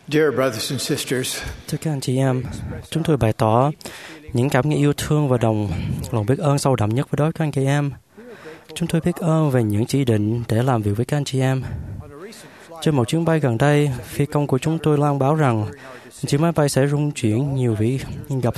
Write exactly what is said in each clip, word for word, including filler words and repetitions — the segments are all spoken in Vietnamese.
Dear brothers and sisters, Thưa các anh chị em, chúng tôi bày tỏ những cảm nghĩ yêu thương và đồng lòng biết ơn sâu đậm nhất với đối với các anh chị em. Chúng tôi biết ơn về những chỉ định để làm việc với các anh chị em. Trên một chuyến bay gần đây, phi công của chúng tôi loan báo rằng chiếc máy bay sẽ rung chuyển nhiều vì gặp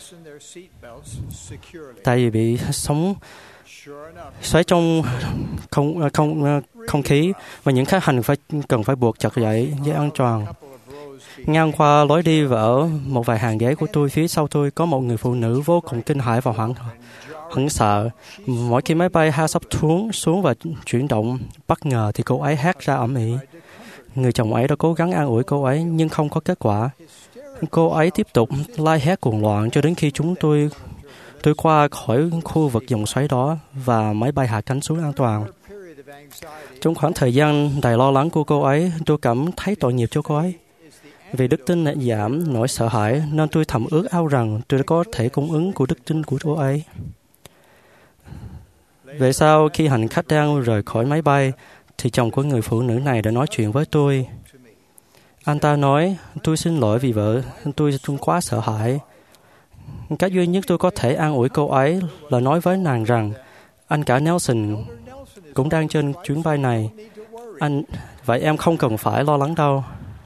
tại vì bị sóng xoáy trong không không không khí và những khách hành phải cần phải buộc chặt dây dây an toàn. Ngang qua lối đi và ở một vài hàng ghế của tôi, phía sau tôi có một người phụ nữ vô cùng kinh hãi và hoảng hoảng sợ. Mỗi khi máy bay hạ sắp xuống xuống và chuyển động bất ngờ thì cô ấy hét ra ầm ĩ. Người chồng ấy đã cố gắng an ủi cô ấy nhưng không có kết quả. Cô ấy tiếp tục la hét cuồng loạn cho đến khi chúng tôi tôi qua khỏi khu vực dòng xoáy đó và máy bay hạ cánh xuống an toàn. Trong khoảng thời gian đầy lo lắng của cô ấy, tôi cảm thấy tội nghiệp cho cô ấy. Vì đức tin lại giảm nỗi sợ hãi nên tôi thầm ước ao rằng tôi có thể cung ứng của đức tin của cô ấy. Về sau, khi hành khách đang rời khỏi máy bay, thì chồng của người phụ nữ này đã nói chuyện với tôi. Anh ta nói, tôi xin lỗi vì vợ, tôi quá sợ hãi. Cách duy nhất tôi có thể an ủi cô ấy là nói với nàng rằng anh cả Nelson cũng đang trên chuyến bay này. Anh, vậy em không cần phải lo lắng đâu.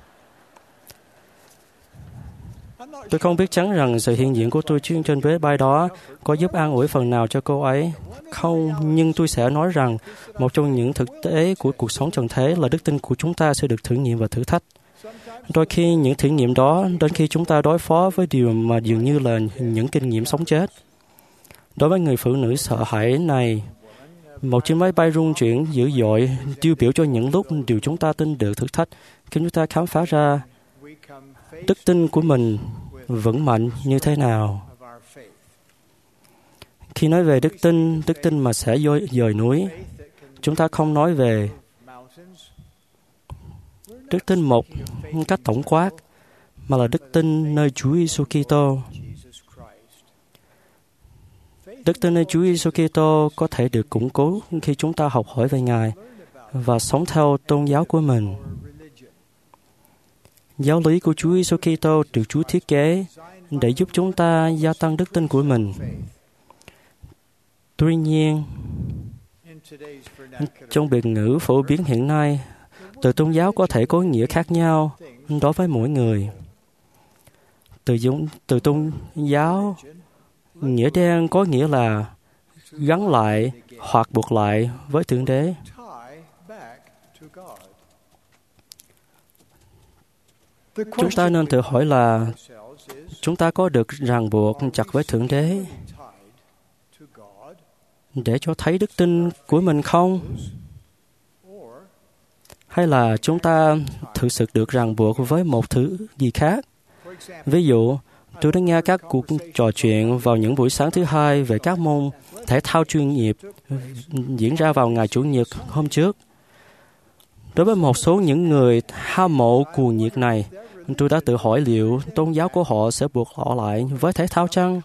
Tôi không biết chắn rằng sự hiện diện của tôi chuyên trên vé bay đó có giúp an ủi phần nào cho cô ấy. Không, nhưng tôi sẽ nói rằng một trong những thực tế của cuộc sống trần thế là đức tin của chúng ta sẽ được thử nghiệm và thử thách. Đôi khi những thử nghiệm đó đến khi chúng ta đối phó với điều mà dường như là những kinh nghiệm sống chết. Đối với người phụ nữ sợ hãi này, một chiếc máy bay rung chuyển dữ dội tiêu biểu cho những lúc điều chúng ta tin được thử thách khi chúng ta khám phá ra đức tin của mình vững mạnh như thế nào. Khi nói về đức tin, đức tin mà sẽ dời núi, chúng ta không nói về đức tin một cách tổng quát, mà là đức tin nơi Chúa Giêsu Kitô. Đức tin nơi Chúa Giêsu Kitô có thể được củng cố khi chúng ta học hỏi về Ngài và sống theo tôn giáo của mình. Giáo lý của Chúa Giêsu Kitô được Chúa thiết kế để giúp chúng ta gia tăng đức tin của mình. Tuy nhiên, trong biệt ngữ phổ biến hiện nay, từ tôn giáo có thể có nghĩa khác nhau đối với mỗi người. Từ, từ tôn giáo, nghĩa đen có nghĩa là gắn lại hoặc buộc lại với Thượng Đế. Chúng ta nên tự hỏi là chúng ta có được ràng buộc chặt với Thượng Đế để cho thấy đức tin của mình không? Hay là chúng ta thực sự được ràng buộc với một thứ gì khác? Ví dụ, tôi đã nghe các cuộc trò chuyện vào những buổi sáng thứ hai về các môn thể thao chuyên nghiệp diễn ra vào ngày Chủ nhật hôm trước. Đối với một số những người hâm mộ cuồng nhiệt này, tôi đã tự hỏi liệu tôn giáo của họ sẽ buộc họ lại với thể thao chăng?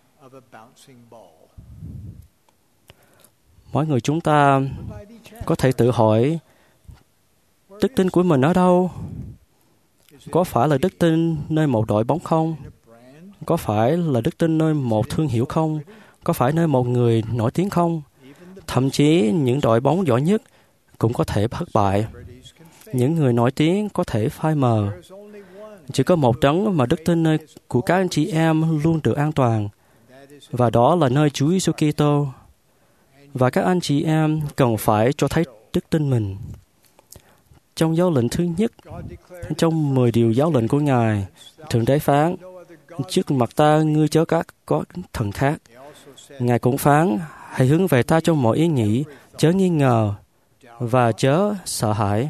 Mỗi người chúng ta có thể tự hỏi, đức tin của mình ở đâu? Có phải là đức tin nơi một đội bóng không? Có phải là đức tin nơi một thương hiệu không? Có phải nơi một người nổi tiếng không? Thậm chí những đội bóng giỏi nhất cũng có thể thất bại. Những người nổi tiếng có thể phai mờ. Chỉ có một đấng mà đức tin nơi của các anh chị em luôn được an toàn, và đó là nơi Chúa Giêsu Kitô. Và các anh chị em cần phải cho thấy đức tin mình. Trong giáo lệnh thứ nhất, trong mười điều giáo lệnh của Ngài, Thượng Đế phán, trước mặt ta ngươi chớ các có thần khác. Ngài cũng phán, hãy hướng về ta trong mọi ý nghĩ, chớ nghi ngờ và chớ sợ hãi.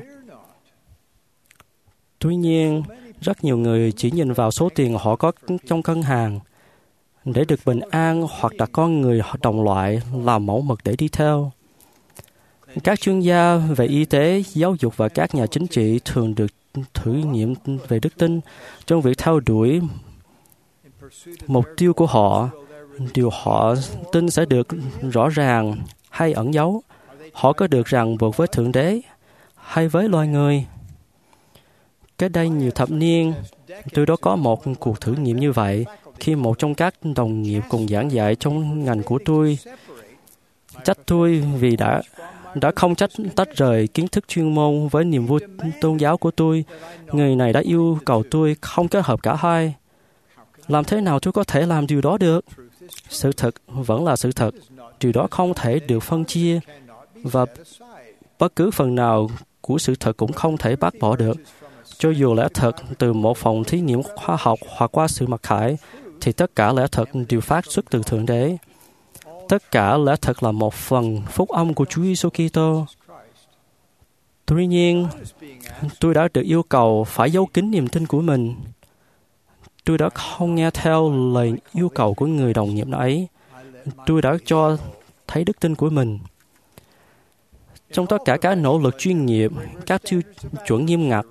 Tuy nhiên, rất nhiều người chỉ nhìn vào số tiền họ có trong ngân hàng để được bình an hoặc đặt con người đồng loại làm mẫu mực để đi theo. Các chuyên gia về y tế, giáo dục và các nhà chính trị thường được thử nghiệm về đức tin trong việc theo đuổi mục tiêu của họ. Điều họ tin sẽ được rõ ràng hay ẩn giấu. Họ có được ràng buộc với Thượng Đế hay với loài người? Cách đây nhiều thập niên, tôi đã có một cuộc thử nghiệm như vậy khi một trong các đồng nghiệp cùng giảng dạy trong ngành của tôi trách tôi vì đã đã không trách tách rời kiến thức chuyên môn với niềm vui tôn giáo của tôi. Người này đã yêu cầu tôi không kết hợp cả hai. Làm thế nào tôi có thể làm điều đó được? Sự thật vẫn là sự thật. Điều đó không thể được phân chia, và bất cứ phần nào của sự thật cũng không thể bác bỏ được. Cho dù lẽ thật từ một phòng thí nghiệm khoa học hoặc qua sự mặc khải, thì tất cả lẽ thật đều phát xuất từ Thượng Đế. Tất cả lẽ thật là một phần phúc âm của Chúa Giêsu Kitô. Tuy nhiên, tôi đã được yêu cầu phải giấu kín niềm tin của mình. Tôi đã không nghe theo lời yêu cầu của người đồng nghiệp ấy. Tôi đã cho thấy đức tin của mình. Trong tất cả các nỗ lực chuyên nghiệp, các tiêu chuẩn nghiêm ngặt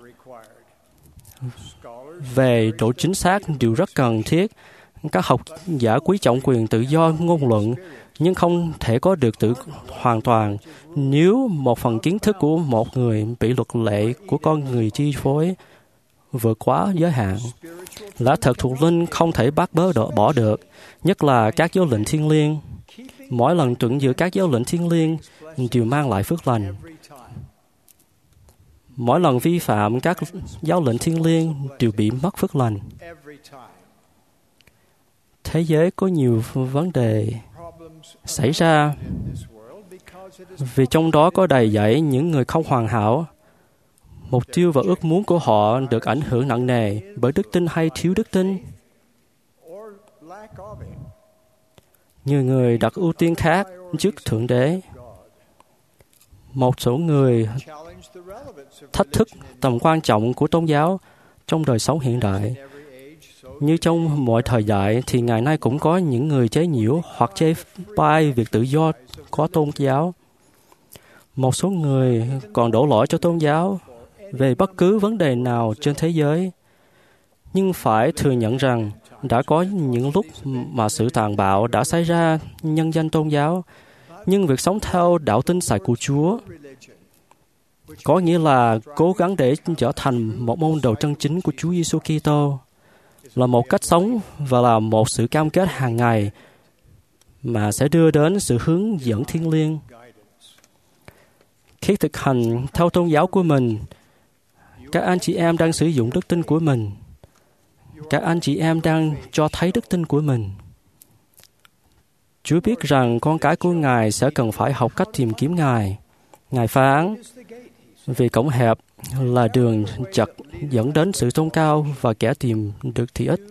về độ chính xác đều rất cần thiết. Các học giả quý trọng quyền tự do ngôn luận, nhưng không thể có được tự hoàn toàn nếu một phần kiến thức của một người bị luật lệ của con người chi phối vượt quá giới hạn. Lẽ thật thuộc linh không thể bác bớ bỏ được, nhất là các giáo lệnh thiêng liêng. Mỗi lần tuân giữ các giáo lệnh thiêng liêng đều mang lại phước lành. Mỗi lần vi phạm các giáo lệnh thiêng liêng đều bị mất phước lành. Thế giới có nhiều vấn đề xảy ra vì trong đó có đầy dẫy những người không hoàn hảo. Mục tiêu và ước muốn của họ được ảnh hưởng nặng nề bởi đức tin hay thiếu đức tin. Nhiều người đặt ưu tiên khác trước Thượng Đế. Một số người thách thức tầm quan trọng của tôn giáo trong đời sống hiện đại. Như trong mọi thời đại thì ngày nay cũng có những người chế nhiễu hoặc chê bai việc tự do có tôn giáo. Một số người còn đổ lỗi cho tôn giáo về bất cứ vấn đề nào trên thế giới. Nhưng phải thừa nhận rằng đã có những lúc mà sự tàn bạo đã xảy ra nhân danh tôn giáo. Nhưng việc sống theo đạo tin sạch của Chúa có nghĩa là cố gắng để trở thành một môn đồ chân chính của Chúa Giêsu Kitô, là một cách sống và là một sự cam kết hàng ngày mà sẽ đưa đến sự hướng dẫn thiêng liêng. Khi thực hành theo tôn giáo của mình, các anh chị em đang sử dụng đức tin của mình. Các anh chị em đang cho thấy đức tin của mình. Chúa biết rằng con cái của Ngài sẽ cần phải học cách tìm kiếm Ngài. Ngài phán, vì cổng hẹp là đường chật dẫn đến sự tôn cao và kẻ tìm được thì ít.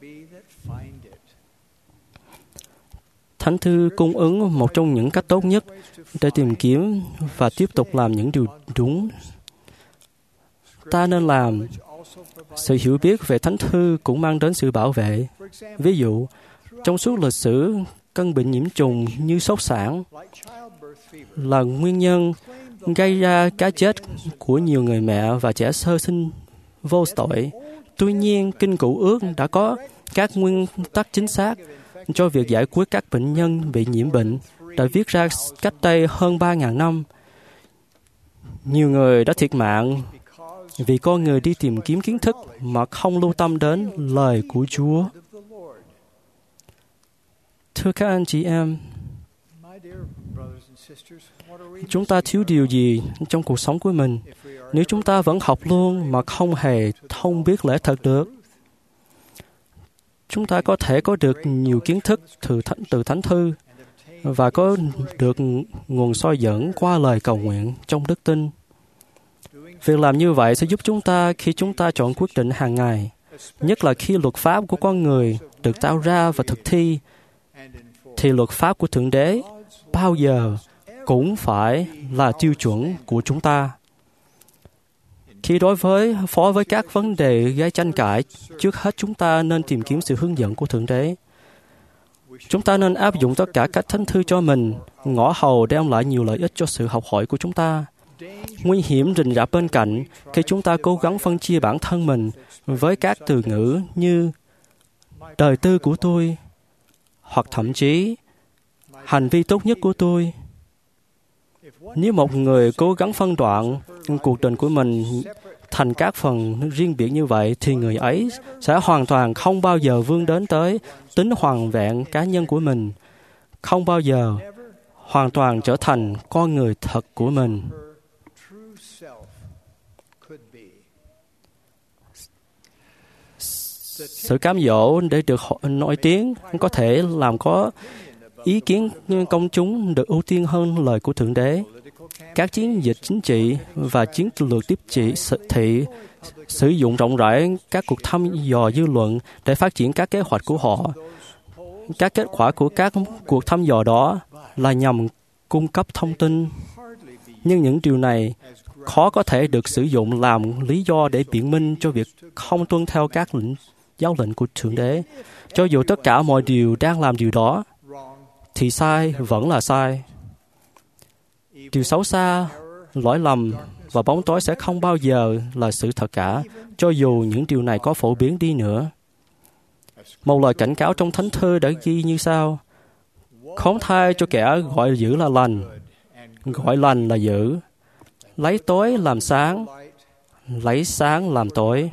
Thánh thư cung ứng một trong những cách tốt nhất để tìm kiếm và tiếp tục làm những điều đúng. Ta nên làm. Sự hiểu biết về Thánh thư cũng mang đến sự bảo vệ. Ví dụ, trong suốt lịch sử, căn bệnh nhiễm trùng như sốt sản là nguyên nhân gây ra cái chết của nhiều người mẹ và trẻ sơ sinh vô tội. Tuy nhiên, Kinh Cựu Ước đã có các nguyên tắc chính xác cho việc giải quyết các bệnh nhân bị nhiễm bệnh, đã viết ra cách đây hơn ba nghìn năm. Nhiều người đã thiệt mạng vì con người đi tìm kiếm kiến thức mà không lưu tâm đến lời của Chúa. Thưa các anh chị em, chúng ta thiếu điều gì trong cuộc sống của mình nếu chúng ta vẫn học luôn mà không hề thông biết lẽ thật được? Chúng ta có thể có được nhiều kiến thức từ thánh, từ Thánh Thư và có được nguồn soi dẫn qua lời cầu nguyện trong đức tin. Việc làm như vậy sẽ giúp chúng ta khi chúng ta chọn quyết định hàng ngày, nhất là khi luật pháp của con người được tạo ra và thực thi, thì luật pháp của Thượng Đế bao giờ cũng phải là tiêu chuẩn của chúng ta. Khi đối với phó với các vấn đề gây tranh cãi, trước hết chúng ta nên tìm kiếm sự hướng dẫn của Thượng Đế. Chúng ta nên áp dụng tất cả các thánh thư cho mình, ngõ hầu đem lại nhiều lợi ích cho sự học hỏi của chúng ta. Nguy hiểm rình rập bên cạnh khi chúng ta cố gắng phân chia bản thân mình với các từ ngữ như đời tư của tôi, hoặc thậm chí hành vi tốt nhất của tôi. Nếu một người cố gắng phân đoạn cuộc đời của mình thành các phần riêng biệt như vậy, thì người ấy sẽ hoàn toàn không bao giờ vươn đến tới tính hoàn vẹn cá nhân của mình, không bao giờ hoàn toàn trở thành con người thật của mình. Sự cám dỗ để được nổi tiếng có thể làm có ý kiến công chúng được ưu tiên hơn lời của Thượng Đế. Các chiến dịch chính trị và chiến lược tiếp trị thị sử dụng rộng rãi các cuộc thăm dò dư luận để phát triển các kế hoạch của họ. Các kết quả của các cuộc thăm dò đó là nhằm cung cấp thông tin, nhưng những điều này khó có thể được sử dụng làm lý do để biện minh cho việc không tuân theo các lệnh giáo lệnh của Thượng Đế. Cho dù tất cả mọi điều đang làm điều đó, thì sai vẫn là sai. Điều xấu xa, lỗi lầm và bóng tối sẽ không bao giờ là sự thật cả, cho dù những điều này có phổ biến đi nữa. Một lời cảnh cáo trong Thánh Thư đã ghi như sau: khốn thay cho kẻ gọi dữ là lành, gọi lành là dữ, lấy tối làm sáng, lấy sáng làm tối.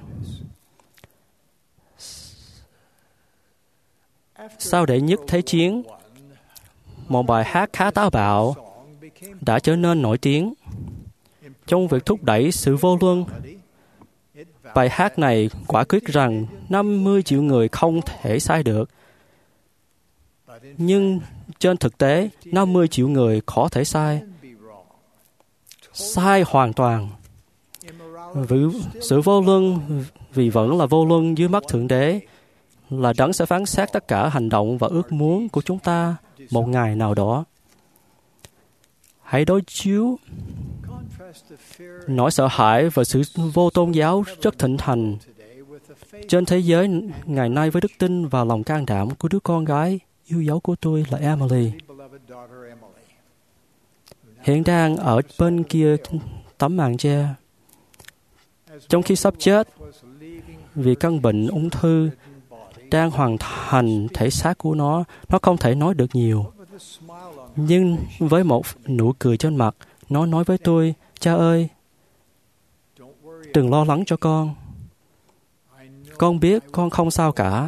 Sau đệ nhất Thế chiến, một bài hát khá táo bạo đã trở nên nổi tiếng trong việc thúc đẩy sự vô luân. Bài hát này quả quyết rằng năm mươi triệu người không thể sai được. Nhưng trên thực tế, năm mươi triệu người có thể sai. Sai hoàn toàn. Vì sự vô luân vì vẫn là vô luân dưới mắt Thượng Đế, là Đấng sẽ phán xét tất cả hành động và ước muốn của chúng ta một ngày nào đó. Hãy đối chiếu nỗi sợ hãi và sự vô tôn giáo rất thịnh hành trên thế giới ngày nay với đức tin và lòng can đảm của đứa con gái yêu dấu của tôi là Emily, hiện đang ở bên kia tấm màn che. Trong khi sắp chết vì căn bệnh ung thư đang hoàn thành thể xác của nó, nó không thể nói được nhiều. Nhưng với một nụ cười trên mặt, nó nói với tôi: cha ơi, đừng lo lắng cho con. Con biết con không sao cả.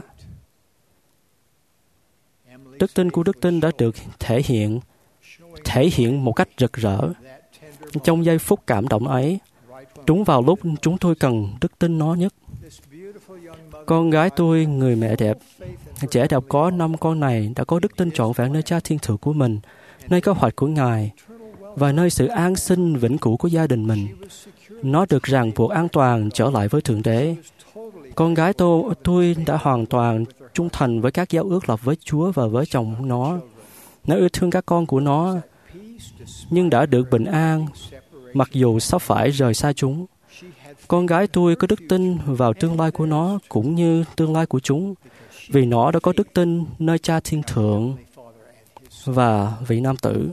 Đức tin của đức tin đã được thể hiện, thể hiện một cách rực rỡ. Trong giây phút cảm động ấy, đúng vào lúc chúng tôi cần đức tin nó nhất. Con gái tôi, người mẹ đẹp, trẻ đẹp có năm con này, đã có đức tin trọn vẹn nơi Cha Thiên Thượng của mình, nơi kế hoạch của Ngài, và nơi sự an sinh vĩnh cửu của gia đình mình. Nó được ràng buộc an toàn trở lại với Thượng Đế. Con gái tôi, tôi đã hoàn toàn trung thành với các giao ước lập với Chúa và với chồng nó. Nó yêu thương các con của nó, nhưng đã được bình an, mặc dù sắp phải rời xa chúng. Con gái tôi có đức tin vào tương lai của nó cũng như tương lai của chúng, vì nó đã có đức tin nơi Cha Thiên Thượng và vị nam tử.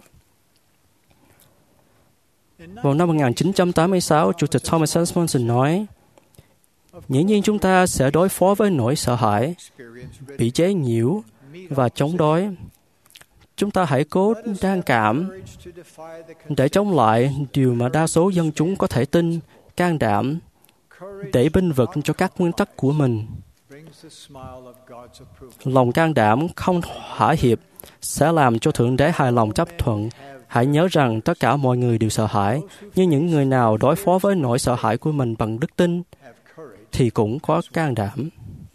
Vào năm một nghìn chín trăm tám mươi sáu, Chủ tịch Thomas S. Monson nói: dĩ nhiên chúng ta sẽ đối phó với nỗi sợ hãi, bị chế nhiễu và chống đối. Chúng ta hãy cố can cảm để chống lại điều mà đa số dân chúng có thể tin, can đảm để bênh vực cho các nguyên tắc của mình. Lòng can đảm không hả hiệp sẽ làm cho Thượng Đế hài lòng chấp thuận. Hãy nhớ rằng tất cả mọi người đều sợ hãi, nhưng những người nào đối phó với nỗi sợ hãi của mình bằng đức tin thì cũng có can đảm.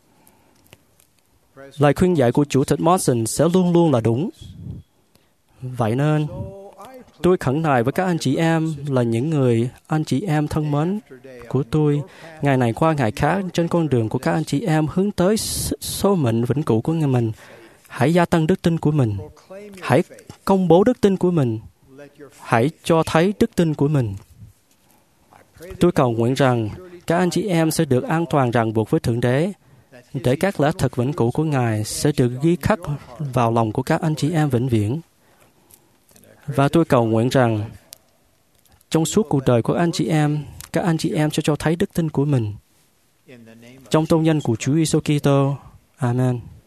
Lời khuyên dạy của Chủ tịch Monson sẽ luôn luôn là đúng. Vậy nên, tôi khẩn nài với các anh chị em là những người anh chị em thân mến của tôi, ngày này qua ngày khác trên con đường của các anh chị em hướng tới số mệnh vĩnh cửu của mình. Hãy gia tăng đức tin của mình. Hãy công bố đức tin của mình. Hãy cho thấy đức tin của mình. Tôi cầu nguyện rằng các anh chị em sẽ được an toàn ràng buộc với Thượng Đế, để các lẽ thật vĩnh cửu của Ngài sẽ được ghi khắc vào lòng của các anh chị em vĩnh viễn. Và tôi cầu nguyện rằng trong suốt cuộc đời của anh chị em, các anh chị em sẽ cho thấy đức tin của mình. Trong tôn danh của Chúa Giêsu Kitô. Amen.